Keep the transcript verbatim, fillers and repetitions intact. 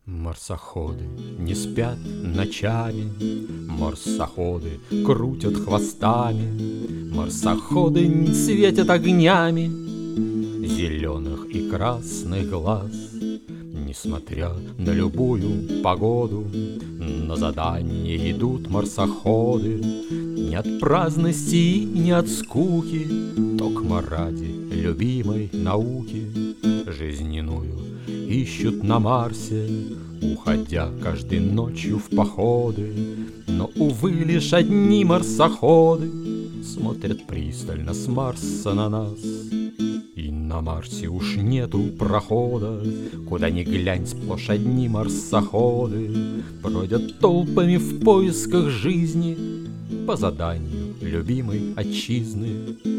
Марсоходы не спят ночами, марсоходы крутят хвостами, марсоходы светят огнями зеленых и красных глаз. Несмотря на любую погоду, на задание идут марсоходы. Не от праздности и не от скуки, токмо ради любимой науки. Жизненную ищут на Марсе, уходя каждой ночью в походы. Но, увы, лишь одни марсоходы смотрят пристально с Марса на нас. И на Марсе уж нету прохода, куда ни глянь, сплошь одни марсоходы бродят толпами в поисках жизни по заданию любимой отчизны.